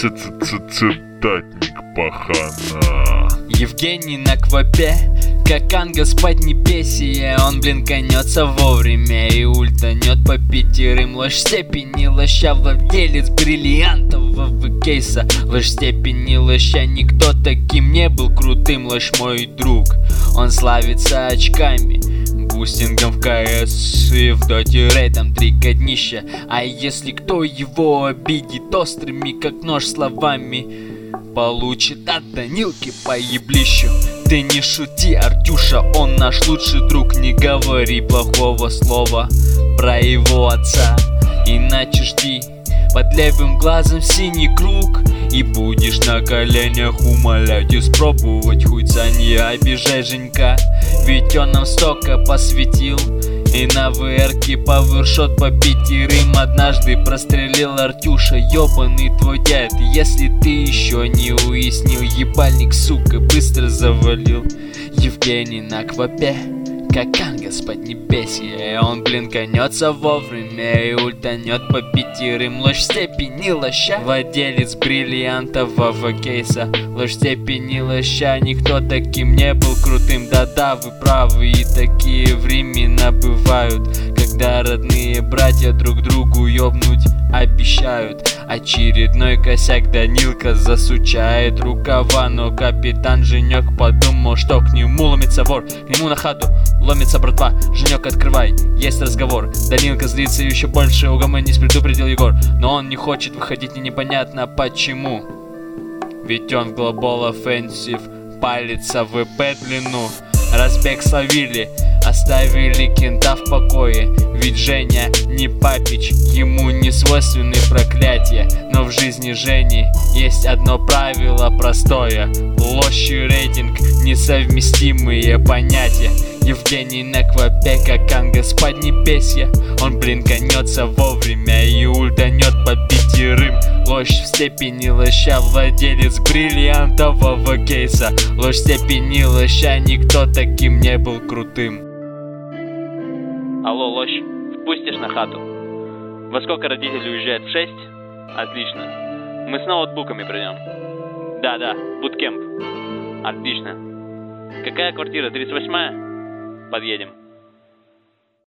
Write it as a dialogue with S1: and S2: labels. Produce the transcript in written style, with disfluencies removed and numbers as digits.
S1: Цитатник пахана.
S2: Евгений на квапе, как ангел с поднебесья. Он, конется вовремя и ультанет по пятерым. Ложь степени лоща, владелец бриллиантового кейса. Ложь степени лоща, никто таким не был крутым. Ложь мой друг, он славится очками, бустингом в КС и в доте рейтом 3 годнища. А если кто его обидит острыми как нож словами, получит от Данилки по еблищу. Ты не шути, Артюша, он наш лучший друг. Не говори плохого слова про его отца, иначе жди под левым глазом синий круг. И будешь на коленях умолять испробовать хуйца. Не обижай Женька, ведь он нам столько посвятил. И на ВРке повершот по пятерым однажды прострелил Артюша, ёбаный твой дед. Если ты еще не уяснил, ебальник, сука, быстро завалил. Евгений на квапе, как ангел с поднебесья. Он, конется вовремя и ультанет по пятерым. Ложь степени лоща, владелец бриллиантового кейса. Ложь степени лоща, никто таким не был крутым. Да-да, вы правы, и такие времена бывают, когда родные братья друг другу ёбнуть обещают. Очередной косяк, Данилка засучает рукава. Но капитан Женек подумал, что к нему ломится вор. К нему на хату ломится братва. Женек, открывай, есть разговор. Данилка злится еще больше, угомонись, предупредил Егор. Но он не хочет выходить, и непонятно почему. Ведь он в Global Offensive палится в ВП длину. Разбег словили, оставили кента в покое. Ведь Женя не папич, ему не свойственны проклятия. Но в жизни Жени есть одно правило простое: ложь и рейтинг — несовместимые понятия. Евгений на квапе, как ангел с поднебесья. Он, конется вовремя и ультанет по пятерым. Ложь в степени лоща, владелец бриллиантового кейса. Ложь в степени лоща, никто таким не был крутым.
S3: Алло, ложь, впустишь на хату? Во сколько родители уезжают? В 6? Отлично. Мы с ноутбуками придем. Да, буткемп. Отлично. Какая квартира? 38-я? Подъедем.